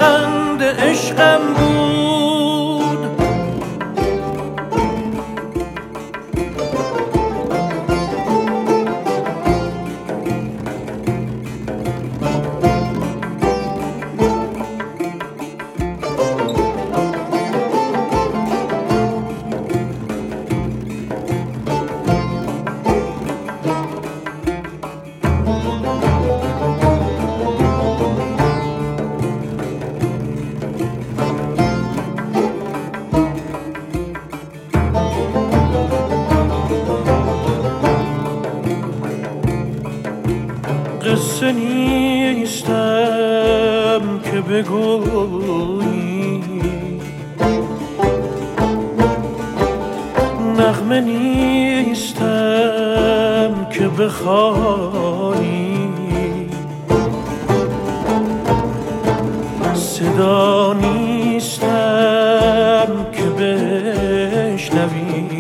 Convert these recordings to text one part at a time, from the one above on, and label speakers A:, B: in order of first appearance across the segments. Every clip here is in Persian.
A: لبخند عشقم بود. قصه نیستم که بگویی، نغمه نیستم که بخوانی، صدا نیستم که بشنوی،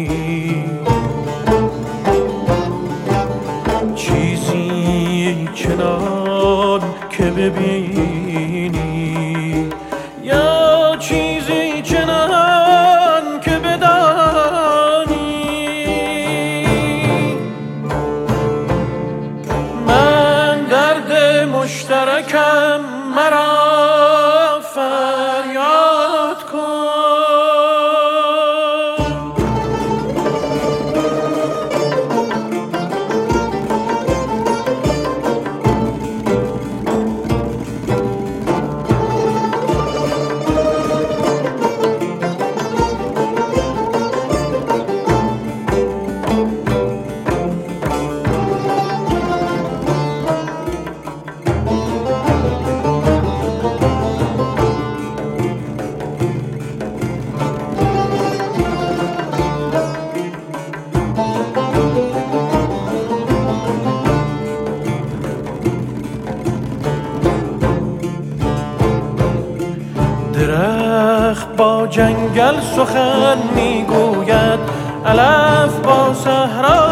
A: چیزی چنان که ببینی، یا چیزی چنان که بدانی. من درد مشترکم، مرا فریاد کن. درخت با جنگل سخن میگوید، علف با صحرا،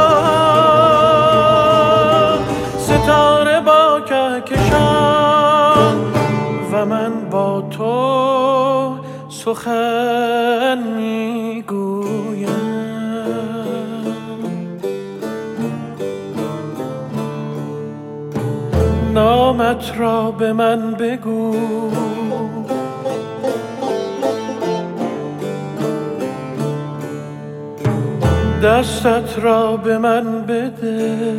A: ستاره با کهکشان و من با تو سخن میگویم. نامت را به من بگو، دستت را به من بده،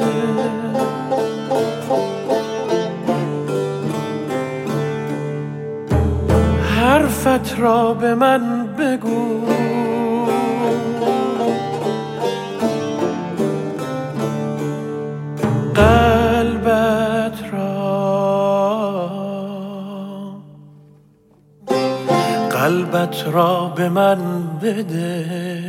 A: حرفت را به من بگو، قلبت را به من بده.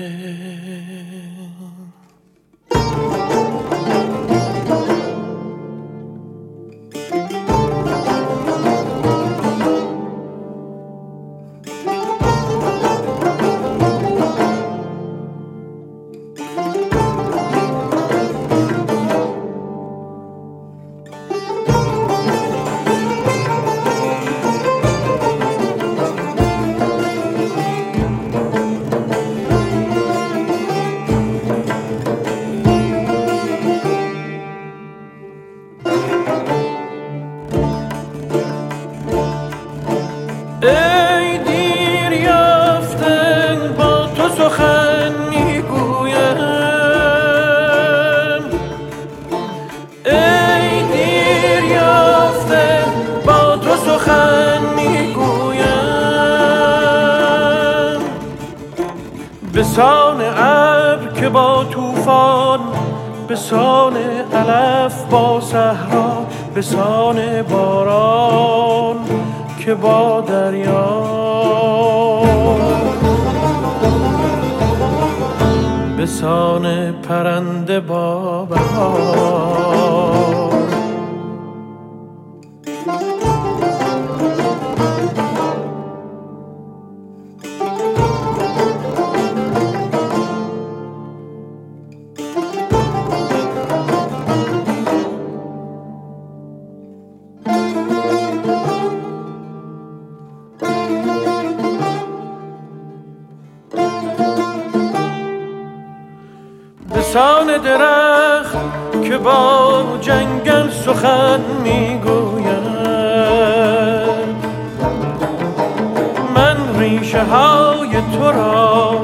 A: ای دیر یافته با تو سخن میگویم، ای دیر یافته با تو سخن میگویم، به سان ابر که با طوفان، به سان علف با صحرا، به سان باران که با دریا، به سان پرنده با بهار. سان درخت که با جنگل سخن میگوید. من ریشه های تو را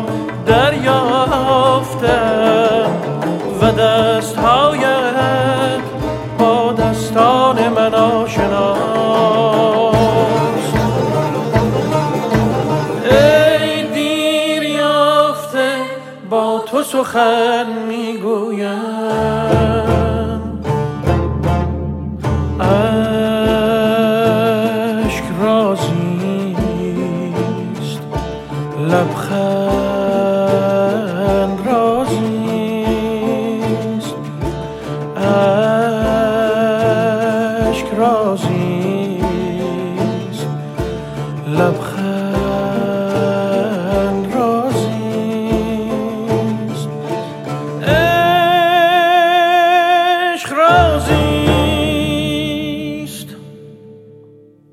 A: دریافتم و دستهایت با دستان من آشناست. ای دیر یافته با تو سخن میگویم، اشک رازیست، لبخند رازیست، اشک رازیست، لبخند